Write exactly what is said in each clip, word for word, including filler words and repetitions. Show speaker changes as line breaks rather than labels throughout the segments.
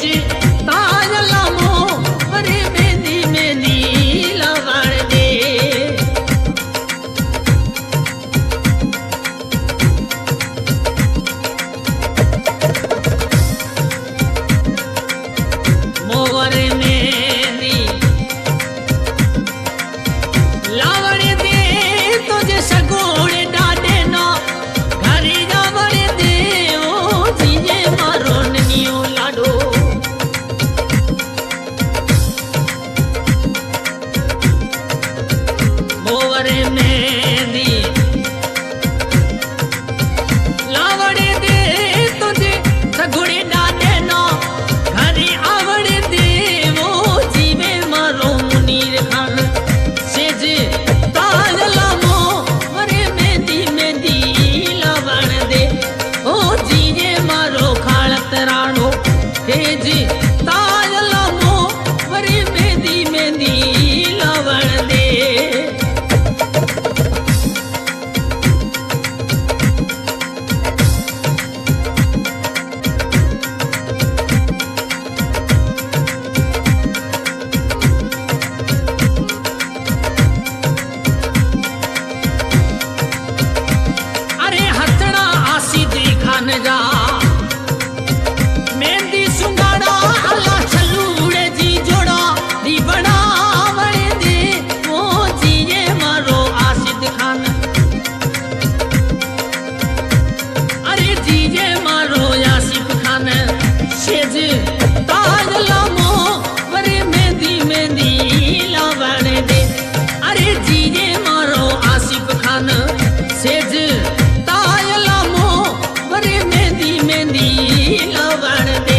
Says ताजला मो वरे मेहंदी मेहंदी लावण दे। मोवर मेहंदी लावण दे तुझे सगोड़े डाडे ना घरे जावण दे ओ जीजे मारो ननियो लाडो। मोवर मेहंदी लावण दे तुझे सगोड़े डाडे ना घरे आवण दे ओ जीवे मारो मुनीर खान सेज ताजला मो वरे मेहंदी मेहंदी लावण दे ओ जीजे मारो खालत राणो सेज ताजला मो वरे मेहंदी मेहंदी लावण दे। अरे हथड़ा आसिदी खान जा मेहंदी सुंगाड़ा अल्लाह छलूड़े जी जोड़ा दी बनावण दे ओ जीजे मारो आसिद खान। अरे जीजे मारो आसिफ खान सेज ताजला मो वरे मेहंदी मेहंदी लावण दे। अरे जीजे मारो आसिफ खान सेज ताजला मो वरे मेहंदी मेहंदी लावण दे।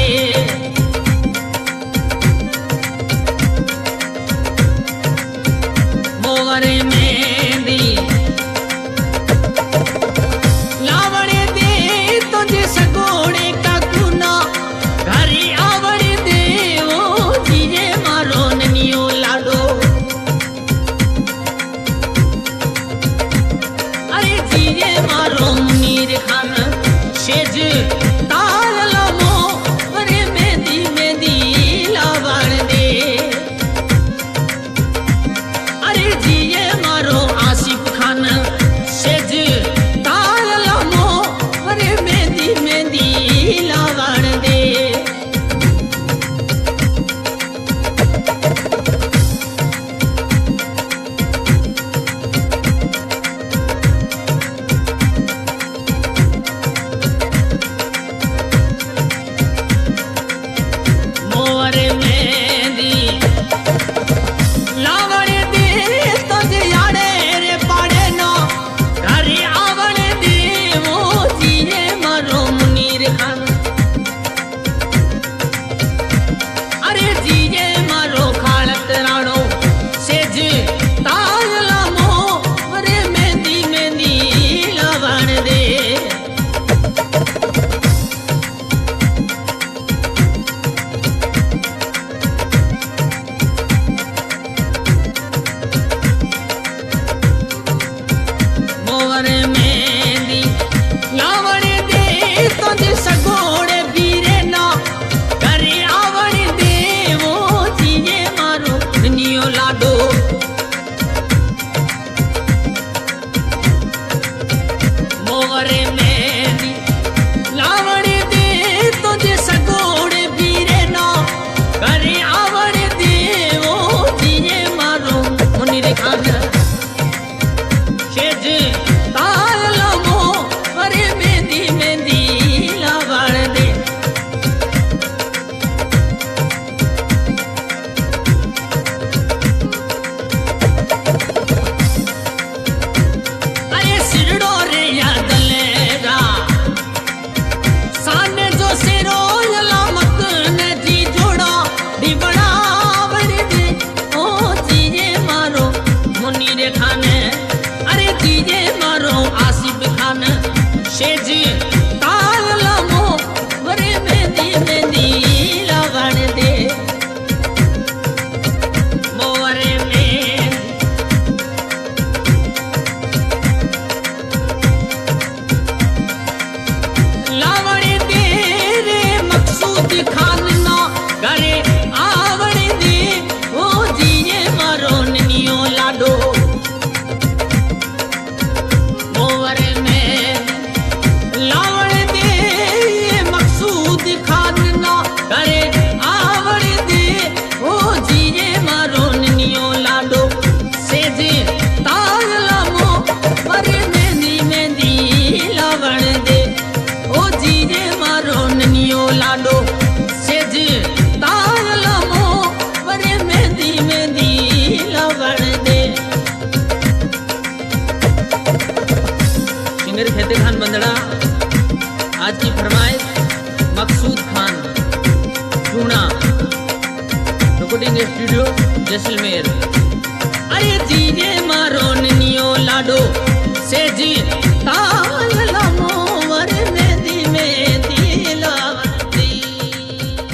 मोवर मेहंदी लावण दे तुझे सगोड़े का गुना घरे खान ना करे आवड़ दे ओ जीए मारो नियो लाडो सेजे ताल लमो मरे मेहंदी मेहंदी लावण दे ओ जीए मारो नियो लाडो सेजे ताल लमो मरे मेहंदी मेहंदी लावण दे। सिंगर फतेह खान बंदड़ा आज की फरमाइश मकसूद खान चूना रिकॉर्डिंग स्टूडियो जैसलमेर। अरे जीजे मारो नियो लाडो से जी ता